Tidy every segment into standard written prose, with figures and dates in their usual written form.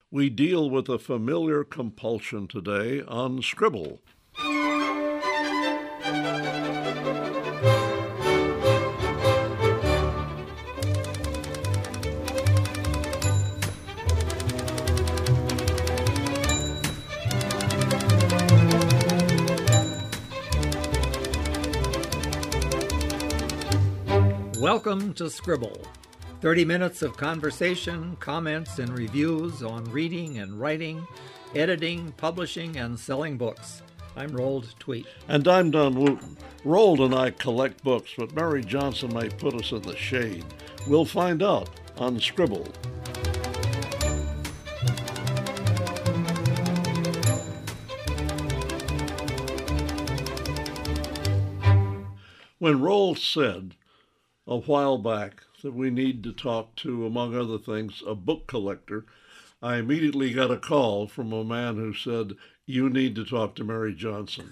We deal with a familiar compulsion today on Scribble. Welcome to Scribble, 30 minutes of conversation, comments, and reviews on reading and writing, editing, publishing, and selling books. I'm Roald Tweet. And I'm Don Wooten. Roald and I collect books, but Mary Johnson may put us in the shade. We'll find out on Scribble. When Roald said a while back that we need to talk to, among other things, a book collector, I immediately got a call from a man who said, "You need to talk to Mary Johnson."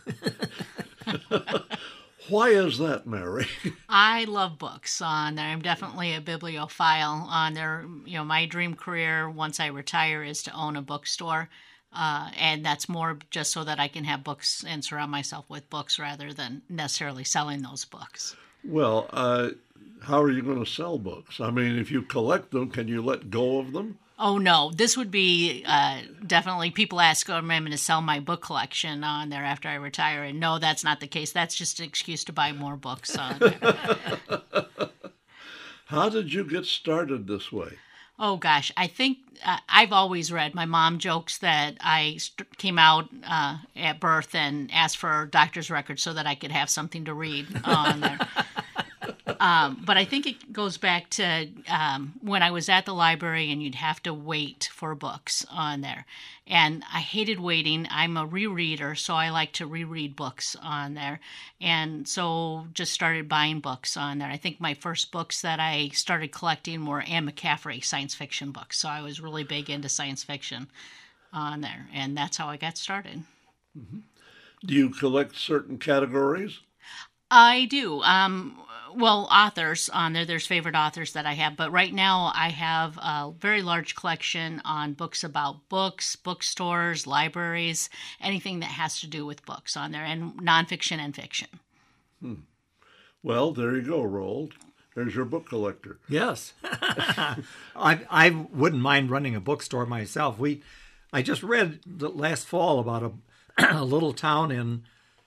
Why is that, Mary? I love books. I'm definitely a bibliophile. My dream career once I retire is to own a bookstore. And that's more just so that I can have books and surround myself with books rather than necessarily selling those books. Well, how are you going to sell books? I mean, if you collect them, can you let go of them? Oh, no. This would be definitely, people ask, am I going to sell my book collection on there after I retire? And no, that's not the case. That's just an excuse to buy more books on there. How did you get started this way? Oh, gosh. I think I've always read. My mom jokes that I came out at birth and asked for doctor's records so that I could have something to read on there. But I think it goes back to when I was at the library and you'd have to wait for books on there. And I hated waiting. I'm a rereader, so I like to reread books on there. And so just started buying books on there. I think my first books that I started collecting were Anne McCaffrey science fiction books. So I was really big into science fiction on there. And that's how I got started. Mm-hmm. Do you collect certain categories? I do. Authors on there. There's favorite authors that I have, but right now I have a very large collection on books about books, bookstores, libraries, anything that has to do with books on there, and nonfiction and fiction. Well, there you go, Roald. There's your book collector. Yes. I wouldn't mind running a bookstore myself. I just read last fall about a little town in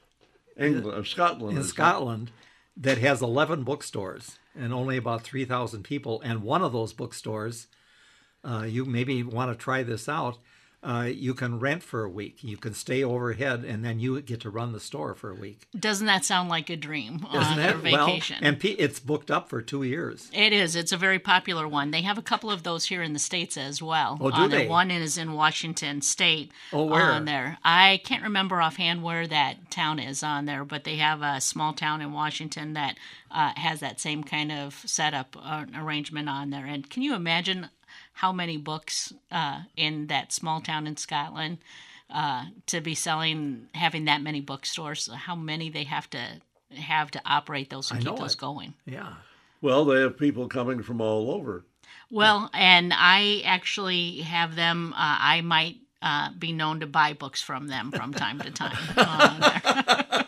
Scotland that has 11 bookstores and only about 3,000 people. And one of those bookstores, you maybe want to try this out, you can rent for a week. You can stay overhead, and then you get to run the store for a week. Doesn't that sound like a dream Doesn't on it? your vacation? Well, and it's booked up for 2 years. It is. It's a very popular one. They have a couple of those here in the States as well. Oh, do they? One is in Washington State. Oh, where? On there. I can't remember offhand where that town is on there, but they have a small town in Washington that has that same kind of setup arrangement on there. And can you imagine how many books in that small town in Scotland to be having that many bookstores, how many they have to operate those and keep those going. Yeah. Well, they have people coming from all over. Well, and I actually have them, I might be known to buy books from them from time to time.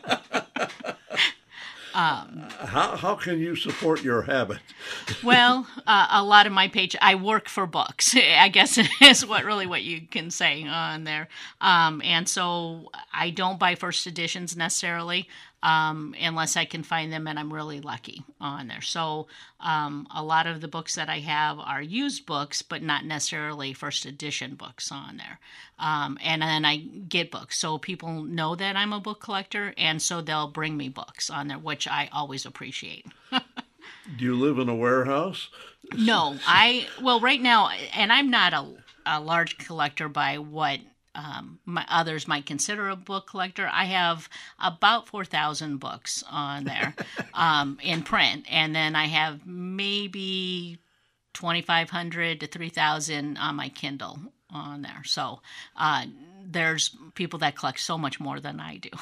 How can you support your habit? Well, a lot of my page, I work for books, I guess is what you can say on there. And so I don't buy first editions necessarily unless I can find them and I'm really lucky on there. So a lot of the books that I have are used books, but not necessarily first edition books on there. And then I get books. So people know that I'm a book collector, and so they'll bring me books on there, which I always appreciate. Do you live in a warehouse? No, right now, and I'm not a large collector by what others might consider a book collector. I have about 4,000 books on there in print, and then I have maybe 2,500 to 3,000 on my Kindle on there. So there's people that collect so much more than I do.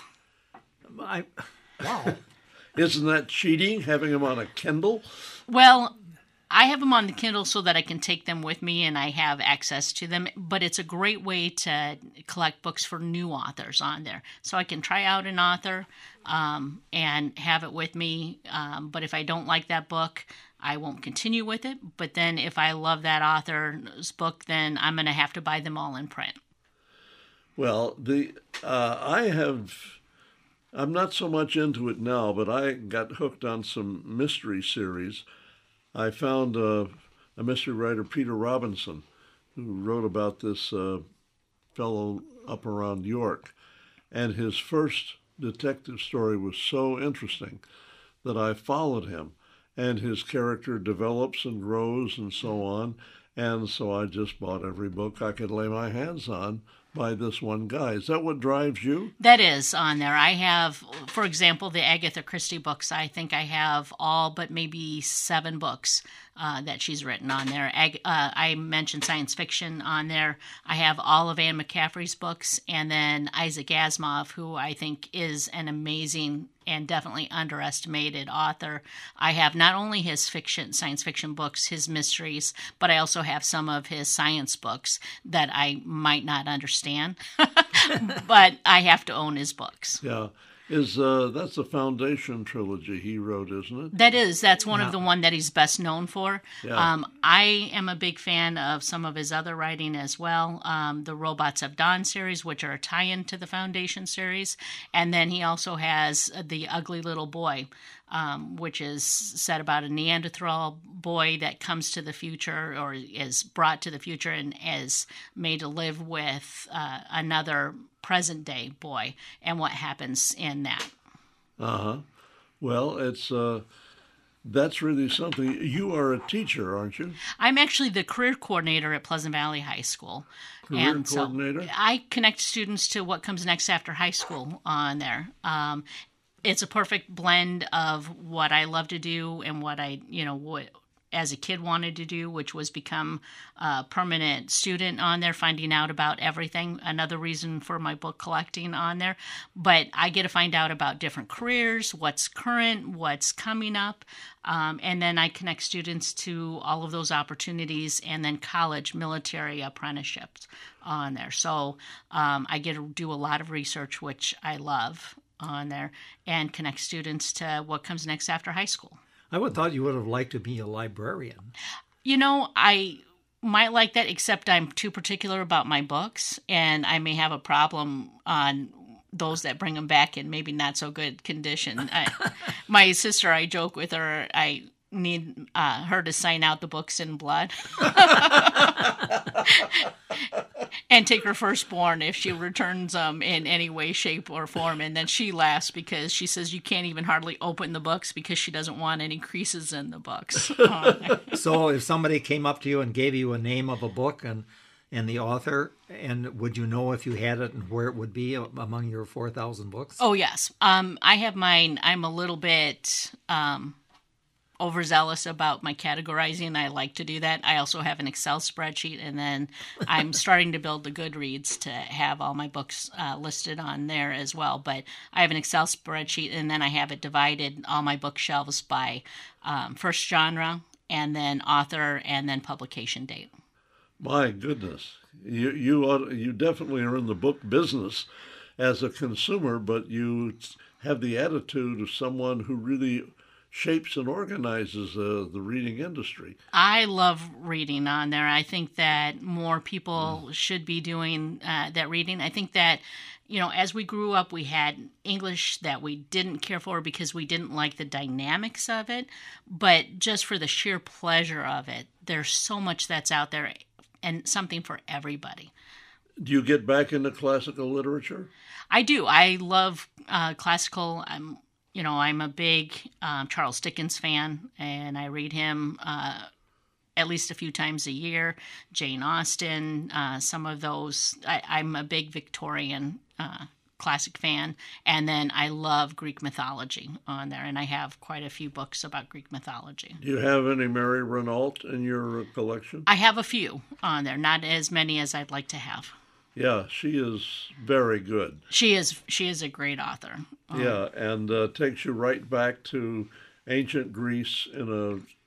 Wow. Isn't that cheating, having them on a Kindle? Well, I have them on the Kindle so that I can take them with me and I have access to them. But it's a great way to collect books for new authors on there. So I can try out an author and have it with me. But if I don't like that book, I won't continue with it. But then if I love that author's book, then I'm going to have to buy them all in print. Well, I'm not so much into it now, but I got hooked on some mystery series. I found a mystery writer, Peter Robinson, who wrote about this fellow up around York. And his first detective story was so interesting that I followed him. And his character develops and grows and so on. And so I just bought every book I could lay my hands on by this one guy. Is that what drives you? That is on there. I have, for example, the Agatha Christie books. I think I have all but maybe 7 books that she's written on there. I mentioned science fiction on there. I have all of Anne McCaffrey's books, and then Isaac Asimov, who I think is an amazing and definitely underestimated author. I have not only his science fiction books, his mysteries, but I also have some of his science books that I might not understand, but I have to own his books. Yeah. That's the Foundation trilogy he wrote, isn't it? That's one of the one that he's best known for. Yeah. I am a big fan of some of his other writing as well. The Robots of Dawn series, which are a tie-in to the Foundation series. And then he also has The Ugly Little Boy, which is set about a Neanderthal boy that comes to the future or is brought to the future and is made to live with another present-day boy and what happens in that. Uh-huh. Well, that's really something. You are a teacher, aren't you? I'm actually the career coordinator at Pleasant Valley High School. Career coordinator? So I connect students to what comes next after high school on there. It's a perfect blend of what I love to do and what what as a kid wanted to do, which was become a permanent student on there, finding out about everything. Another reason for my book collecting on there. But I get to find out about different careers, what's current, what's coming up. And then I connect students to all of those opportunities and then college, military apprenticeships on there. So I get to do a lot of research, which I love on there, and connect students to what comes next after high school. I would have thought you would have liked to be a librarian. I might like that, except I'm too particular about my books, and I may have a problem on those that bring them back in maybe not so good condition. My sister, I joke with her, I need her to sign out the books in blood. And take her firstborn if she returns them in any way, shape, or form. And then she laughs because she says you can't even hardly open the books because she doesn't want any creases in the books. So if somebody came up to you and gave you a name of a book and the author, and would you know if you had it and where it would be among your 4,000 books? Oh, yes. I have mine. I'm a little bit overzealous about my categorizing. I like to do that. I also have an Excel spreadsheet, and then I'm starting to build the Goodreads to have all my books listed on there as well. But I have an Excel spreadsheet, and then I have it divided, all my bookshelves by first genre, and then author, and then publication date. My goodness. You definitely are in the book business as a consumer, but you have the attitude of someone who really shapes and organizes the reading industry. I love reading on there. I think that more people should be doing that reading. I think that, as we grew up, we had English that we didn't care for because we didn't like the dynamics of it. But just for the sheer pleasure of it, there's so much that's out there and something for everybody. Do you get back into classical literature? I do. I love classical. I'm a big Charles Dickens fan, and I read him at least a few times a year. Jane Austen, some of those. I'm a big Victorian classic fan, and then I love Greek mythology on there, and I have quite a few books about Greek mythology. Do you have any Mary Renault in your collection? I have a few on there, not as many as I'd like to have. Yeah, she is very good. She is a great author. Yeah, and takes you right back to ancient Greece in a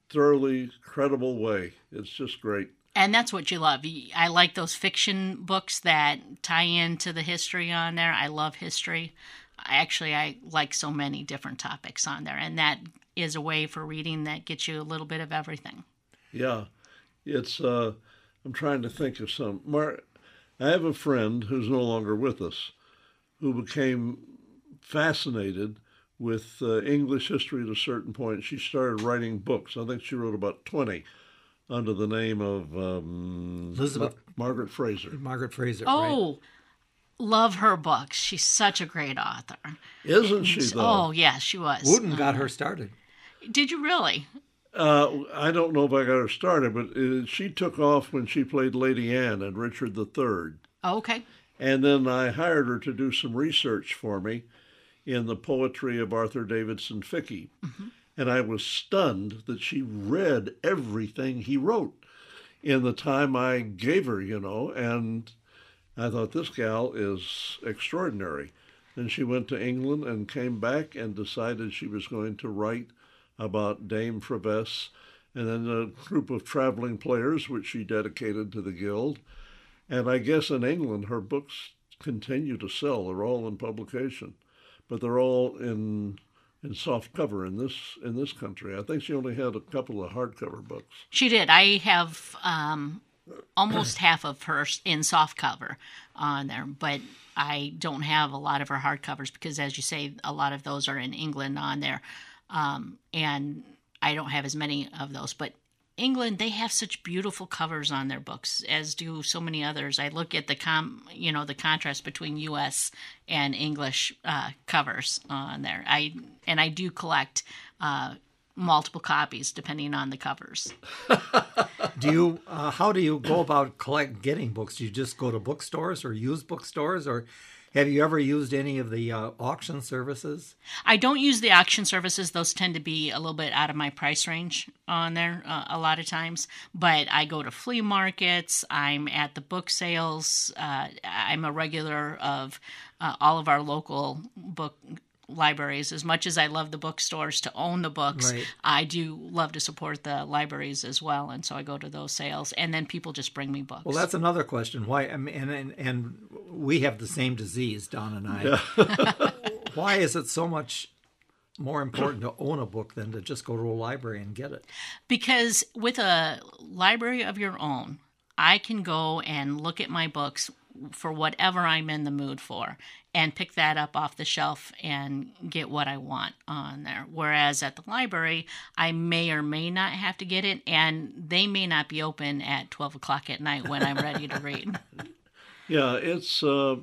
thoroughly credible way. It's just great. And that's what you love. I like those fiction books that tie into the history on there. I love history. I like so many different topics on there, and that is a way for reading that gets you a little bit of everything. Yeah, it's. I'm trying to think of some. I have a friend who's no longer with us, who became fascinated with English history at a certain point. She started writing books. I think she wrote about 20 under the name of Elizabeth Margaret Fraser. Margaret Fraser. Oh, right? love her books. She's such a great author. Isn't she, though? Oh, yeah, she was. Wooten got her started. Did you really? I don't know if I got her started, but she took off when she played Lady Anne in Richard III. Oh, okay. And then I hired her to do some research for me in the poetry of Arthur Davidson Ficke. Mm-hmm. And I was stunned that she read everything he wrote in the time I gave her, and I thought, this gal is extraordinary. Then she went to England and came back and decided she was going to write about Dame Frevesse, and then a group of traveling players, which she dedicated to the Guild. And I guess in England, her books continue to sell. They're all in publication, but they're all in soft cover in this country. I think she only had a couple of hardcover books. She did. I have almost half of hers in soft cover on there, but I don't have a lot of her hardcovers because, as you say, a lot of those are in England on there. And I don't have as many of those, but England, they have such beautiful covers on their books, as do so many others. I look at the contrast between U.S. and English covers on there. I do collect multiple copies depending on the covers. How do you go about getting books? Do you just go to bookstores or used bookstores, or have you ever used any of the auction services? I don't use the auction services. Those tend to be a little bit out of my price range on there a lot of times. But I go to flea markets. I'm at the book sales. I'm a regular of all of our local book libraries. As much as I love the bookstores to own the books, right, I do love to support the libraries as well, and so I go to those sales, and then people just bring me books. Well, that's another question. Why? And we have the same disease, Don and I. Yeah. Why is it so much more important to own a book than to just go to a library and get it? Because with a library of your own, I can go and look at my books for whatever I'm in the mood for and pick that up off the shelf and get what I want on there. Whereas at the library, I may or may not have to get it, and they may not be open at 12 o'clock at night when I'm ready to read. Yeah, it's so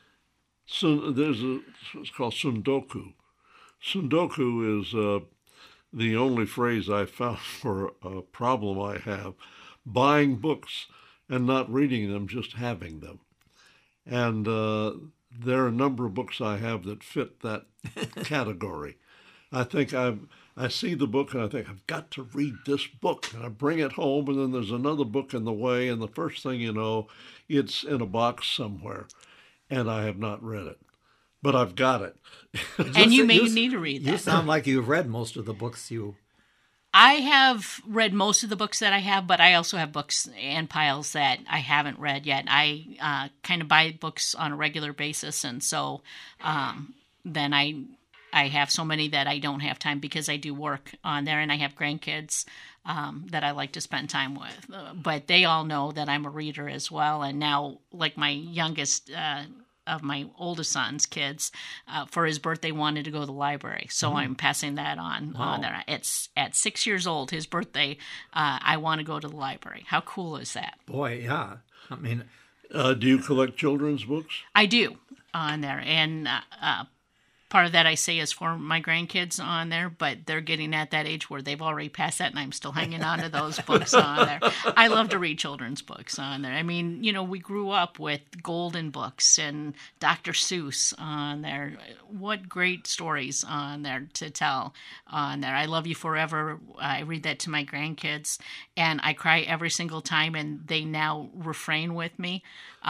it's called sundoku. Sundoku is the only phrase I found for a problem I have: buying books and not reading them, just having them. And there are a number of books I have that fit that category. I think I see the book and I think, I've got to read this book. And I bring it home, and then there's another book in the way, and the first thing you know, it's in a box somewhere, and I have not read it. But I've got it. And you may need to read that. You sound like you've read most of the books you... I have read most of the books that I have, but I also have books and piles that I haven't read yet. I kind of buy books on a regular basis, and so then I have so many that I don't have time because I do work on there, and I have grandkids that I like to spend time with. But they all know that I'm a reader as well, and now, like my youngest of my oldest son's kids, for his birthday wanted to go to the library. So I'm passing that on there. It's at 6 years old, his birthday, I want to go to the library. How cool is that? Boy, yeah. I mean... do you collect children's books? I do on there. And part of that I say is for my grandkids on there, but they're getting at that age where they've already passed that, and I'm still hanging on to those books on there. I love to read children's books on there. I mean, we grew up with Golden Books and Dr. Seuss on there. What great stories on there to tell on there. I Love You Forever. I read that to my grandkids, and I cry every single time, and they now refrain with me.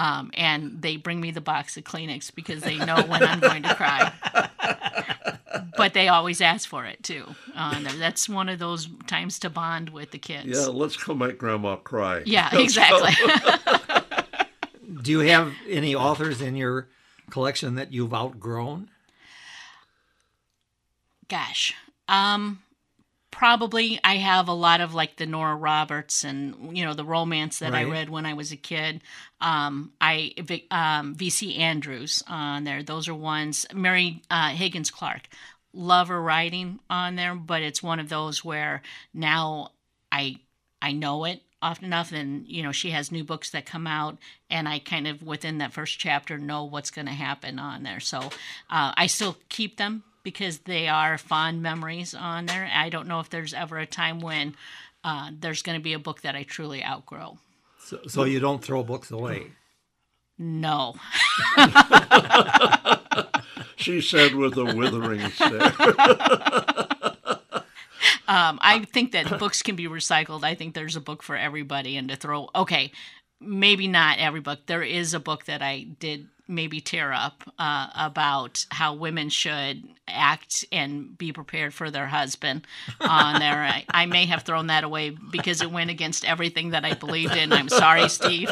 And they bring me the box of Kleenex because they know when I'm going to cry. But they always ask for it, too. That's one of those times to bond with the kids. Yeah, let's go make Grandma cry. Yeah, exactly. Do you have any authors in your collection that you've outgrown? Gosh. Probably I have a lot of like the Nora Roberts and, the romance that I read when I was a kid. V.C. Andrews on there. Those are ones. Mary Higgins Clark. Love her writing on there, but it's one of those where now I know it often enough, and she has new books that come out, and I kind of within that first chapter know what's going to happen on there. So I still keep them because they are fond memories on there. I don't know if there's ever a time when there's going to be a book that I truly outgrow. So you don't throw books away? No. She said with a withering stare. I think that books can be recycled. I think there's a book for everybody, and to throw, maybe not every book. There is a book that I did maybe tear up about how women should act and be prepared for their husband on there. I may have thrown that away because it went against everything that I believed in. I'm sorry, Steve.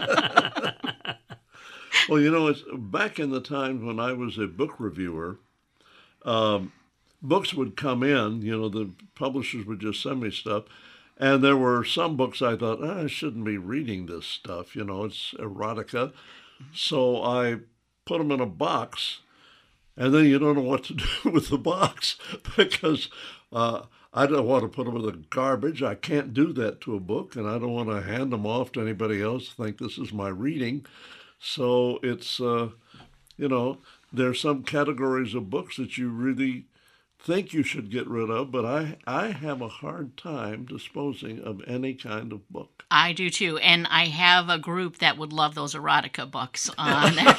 Well, it's back in the time when I was a book reviewer, books would come in, the publishers would just send me stuff. And there were some books I thought, I shouldn't be reading this stuff. It's erotica. So I put them in a box, and then you don't know what to do with the box because I don't want to put them in the garbage. I can't do that to a book, and I don't want to hand them off to anybody else, think this is my reading. So it's, there's some categories of books that you really think you should get rid of, but I have a hard time disposing of any kind of book. I do too, and I have a group that would love those erotica books on there.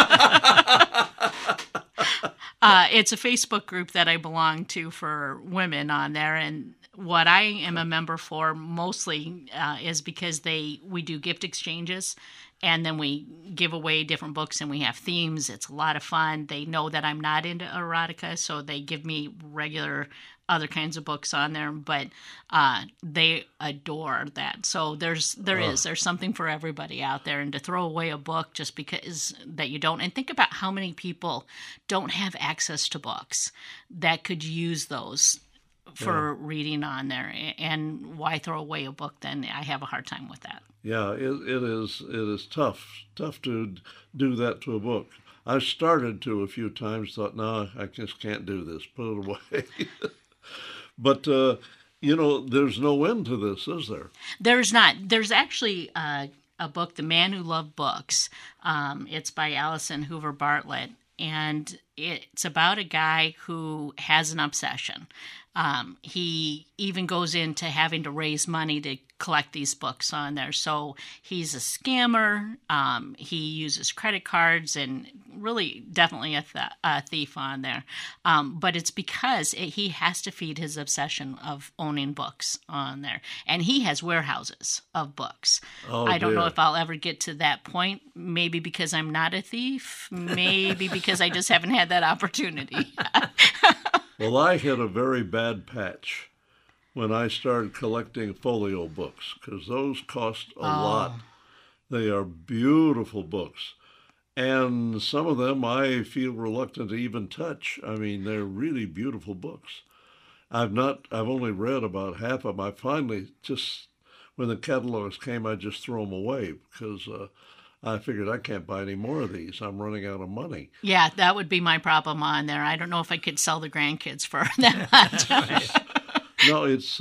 It's a Facebook group that I belong to for women on there, and what I am a member for mostly is because we do gift exchanges, and then we give away different books, and we have themes. It's a lot of fun. They know that I'm not into erotica, so they give me regular other kinds of books on there, but they adore that. So there's something for everybody out there, and to throw away a book just because that you don't, and think about how many people don't have access to books that could use those for reading on there, and why throw away a book then? I have a hard time with that. Yeah, it is tough to do that to a book. I started to a few times, thought, no, I just can't do this, put it away. But, there's no end to this, is there? There's not. There's actually a book, The Man Who Loved Books. It's by Allison Hoover Bartlett, and it's about a guy who has an obsession. He even goes into having to raise money to collect these books on there. So he's a scammer. He uses credit cards and really definitely a thief on there. But it's because he has to feed his obsession of owning books on there. And he has warehouses of books. Oh, I don't dear. know if I'll ever get to that point. Maybe because I'm not a thief. Maybe because I just haven't had that opportunity. Well, I hit a very bad patch when I started collecting folio books, because those cost a lot. They are beautiful books. And some of them I feel reluctant to even touch. I mean, they're really beautiful books. I've only read about half of them. I finally just, when the catalogs came, I just threw them away because I figured I can't buy any more of these. I'm running out of money. Yeah, that would be my problem on there. I don't know if I could sell the grandkids for that much. No, it's,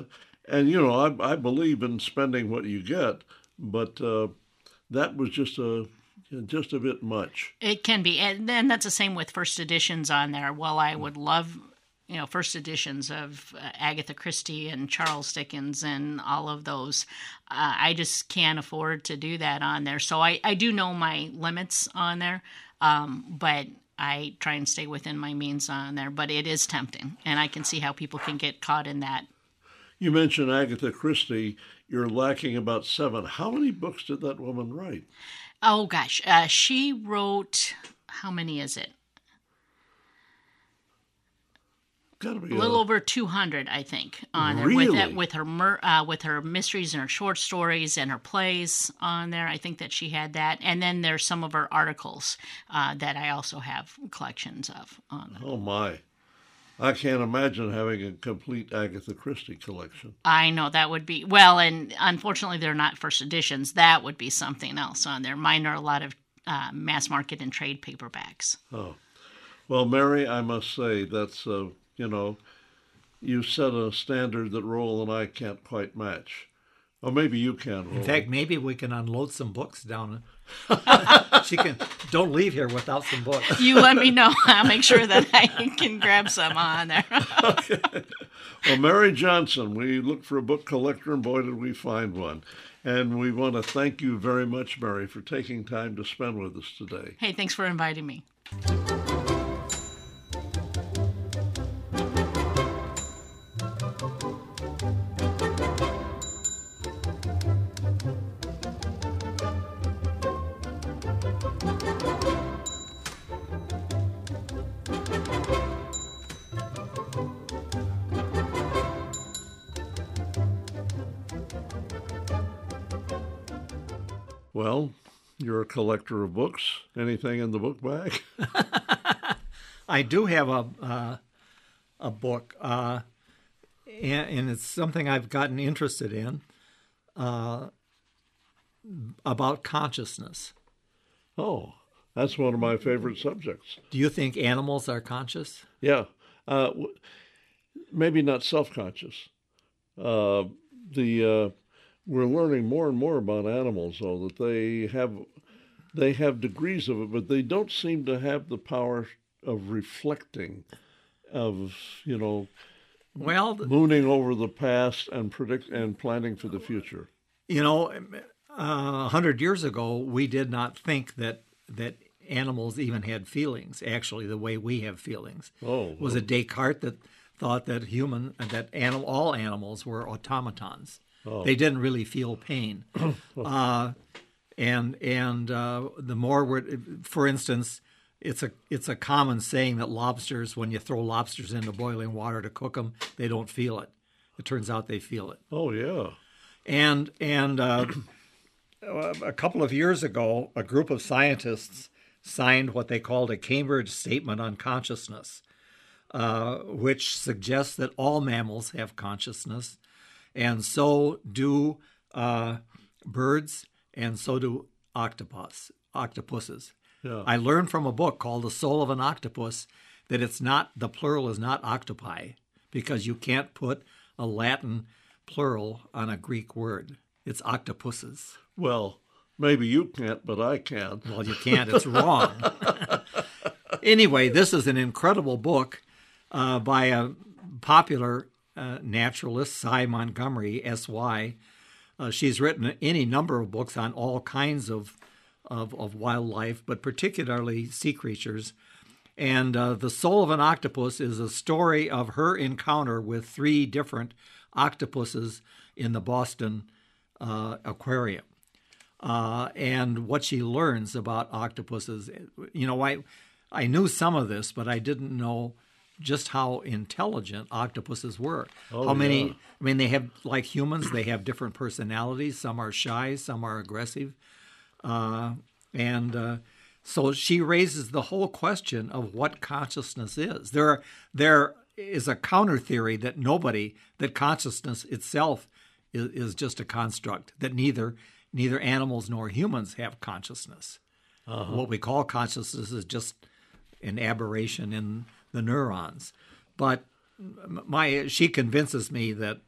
and I believe in spending what you get, but that was just a bit much. It can be. And then that's the same with first editions on there. Well, I would love, first editions of Agatha Christie and Charles Dickens and all of those. I just can't afford to do that on there. So I do know my limits on there, but I try and stay within my means on there. But it is tempting, and I can see how people can get caught in that. You mentioned Agatha Christie. You're lacking about 7. How many books did that woman write? Oh, gosh. She wrote, how many is it? Got to be a little over 200, I think, on there Really? with her mysteries and her short stories and her plays on there. I think that she had that, and then there's some of her articles that I also have collections of on there. Oh my! I can't imagine having a complete Agatha Christie collection. I know that would be well, and unfortunately, they're not first editions. That would be something else on there. Mine are a lot of mass market and trade paperbacks. Oh, well, Mary, I must say that's you set a standard that Roll and I can't quite match. Or maybe you can, Roll. In fact, maybe we can unload some books down. She can. Don't leave here without some books. You let me know. I'll make sure that I can grab some on there. Okay. Well, Mary Johnson, we looked for a book collector, and boy, did we find one. And we want to thank you very much, Mary, for taking time to spend with us today. Hey, thanks for inviting me. Well, you're a collector of books. Anything in the book bag? I do have a book, and it's something I've gotten interested in about consciousness. Oh, that's one of my favorite subjects. Do you think animals are conscious? Yeah, maybe not self-conscious. We're learning more and more about animals, though, that they have degrees of it, but they don't seem to have the power of reflecting, of Well, mooning over the past and planning for the future. 100 years ago, we did not think that animals even had feelings. Actually, the way we have feelings. Was it Descartes that thought that all animals were automatons? They didn't really feel pain. And the more for instance, it's a common saying that lobsters, when you throw lobsters into boiling water to cook them, they don't feel it. It turns out they feel it. Oh yeah. And a couple of years ago, a group of scientists signed what they called a Cambridge Statement on Consciousness, which suggests that all mammals have consciousness, and so do birds, and so do octopuses. Yeah. I learned from a book called The Soul of an Octopus that the plural is not octopi, because you can't put a Latin plural on a Greek word. It's octopuses. Well, maybe you can't, but I can. Well, you can't. It's wrong. Anyway, this is an incredible book by a popular naturalist, Sy Montgomery, S.Y. She's written any number of books on all kinds of wildlife, but particularly sea creatures. And The Soul of an Octopus is a story of her encounter with 3 different octopuses in the Boston Aquarium. And what she learns about octopuses. I knew some of this, but I didn't know just how intelligent octopuses were. How many? Yeah. I mean, they have, like humans, they have different personalities. Some are shy, some are aggressive. So she raises the whole question of what consciousness is. There is a counter theory that consciousness itself is just a construct, that neither animals nor humans have consciousness. What we call consciousness is just an aberration in the neurons. But she convinces me that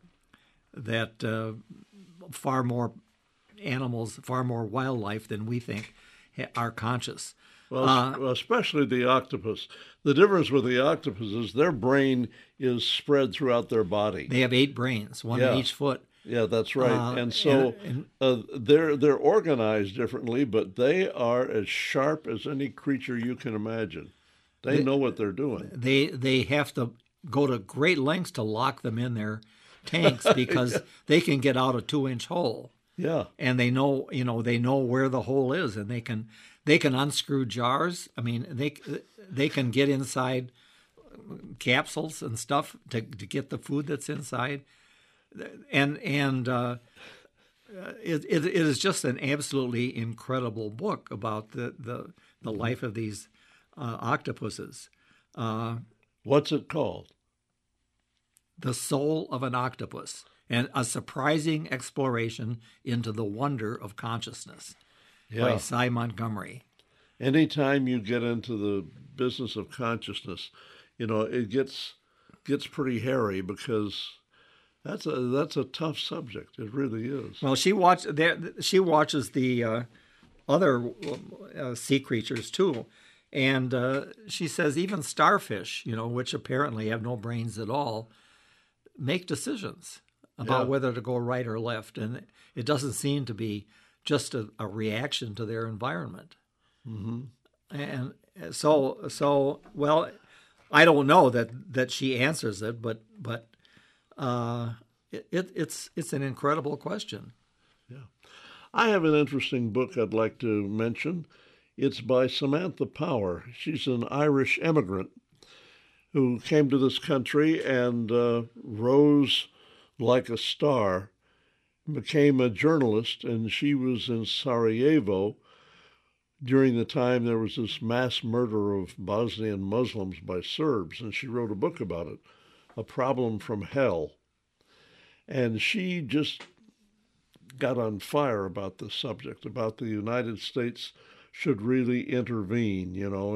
far more animals, far more wildlife than we think are conscious. Well, especially the octopus. The difference with the octopus is their brain is spread throughout their body. They have 8 brains, one in each foot. Yeah, that's right. And so they're organized differently, but they are as sharp as any creature you can imagine. They know what they're doing. They have to go to great lengths to lock them in their tanks because they can get out a 2-inch hole. Yeah. And they know where the hole is, and they can unscrew jars. I mean, they can get inside capsules and stuff to get the food that's inside, and it is just an absolutely incredible book about the life of these octopuses. What's it called? The Soul of an Octopus, and a surprising exploration into the wonder of consciousness by Cy Montgomery. Anytime you get into the business of consciousness, it gets pretty hairy, because that's a tough subject. It really is. Well, she watches the other sea creatures too, and she says even starfish, which apparently have no brains at all, make decisions about whether to go right or left, and it doesn't seem to be just a reaction to their environment. Mm-hmm. And so well, I don't know that she answers it, but it's an incredible question. Yeah, I have an interesting book I'd like to mention. It's by Samantha Power. She's an Irish immigrant who came to this country and rose like a star, became a journalist, and she was in Sarajevo during the time there was this mass murder of Bosnian Muslims by Serbs, and she wrote a book about it, A Problem from Hell. And she just got on fire about this subject, about the United States should really intervene,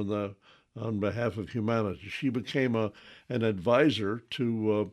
on behalf of humanity. She became an advisor to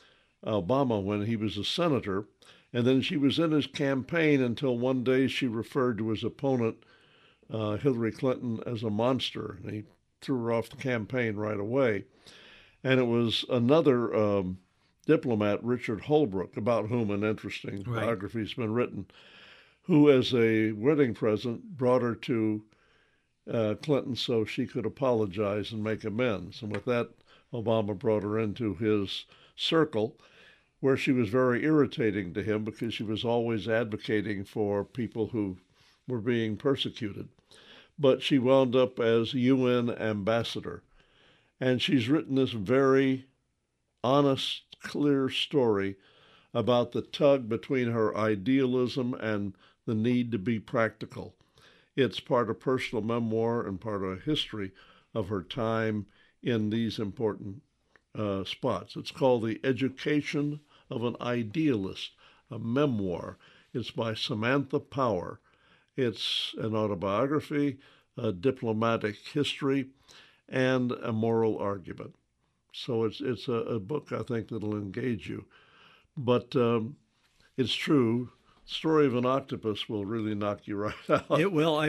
Obama when he was a senator, and then she was in his campaign until one day she referred to his opponent, Hillary Clinton, as a monster, and he threw her off the campaign right away. And it was another diplomat, Richard Holbrooke, about whom an interesting biography has been written, who, as a wedding present, brought her to Clinton so she could apologize and make amends. And with that, Obama brought her into his circle, where she was very irritating to him because she was always advocating for people who were being persecuted. But she wound up as UN ambassador. And she's written this very honest, clear story about the tug between her idealism and the need to be practical. It's part of personal memoir and part of a history of her time in these important spots. It's called The Education of an Idealist, a memoir. It's by Samantha Power. It's an autobiography, a diplomatic history, and a moral argument. So it's a book, I think, that'll engage you. But it's true. Story of an Octopus will really knock you right out. It will.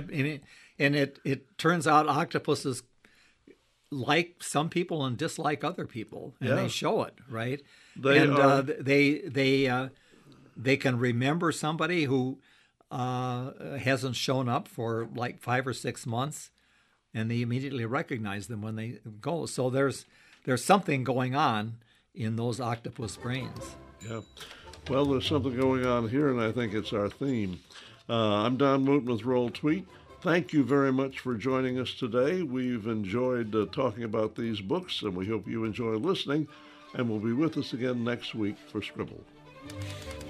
It turns out octopuses like some people and dislike other people, and they show it, right? They can remember somebody who hasn't shown up for like 5 or 6 months, and they immediately recognize them when they go. So there's something going on in those octopus brains. Yeah. Well, there's something going on here, and I think it's our theme. I'm Don Wooten with Roll Tweet. Thank you very much for joining us today. We've enjoyed talking about these books, and we hope you enjoy listening, and we'll be with us again next week for Scribble.